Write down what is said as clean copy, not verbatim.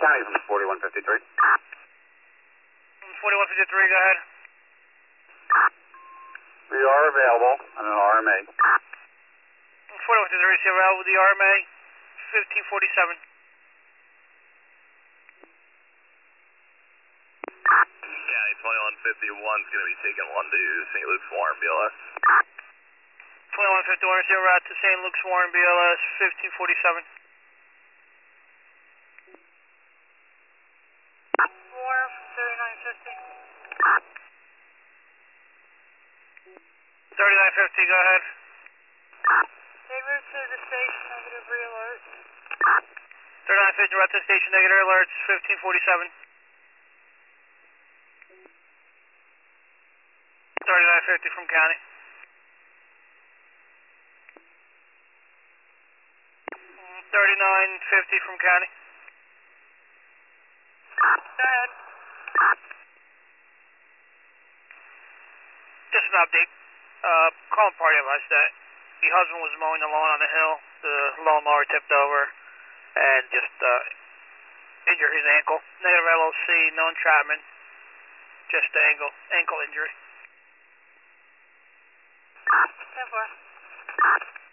County from 4153. 4153, go ahead. We are available on an RMA. 4153, CRL with the RMA, 1547. County 2151 is going to be taking one to St. Luke's Warren BLS. 2151, zero route to St. Luke's Warren BLS, 1547. Warren from 3950. 3950, go ahead. They route to the station, negative re-alert. 3950, route to the station, negative alerts, 1547. 3950 from County. 3950 from County. Go ahead. Just an update. Calling party advised that the husband was mowing the lawn on the hill. The lawnmower tipped over and just injured his ankle. Negative LOC, no entrapment, just the ankle injury. 10-4.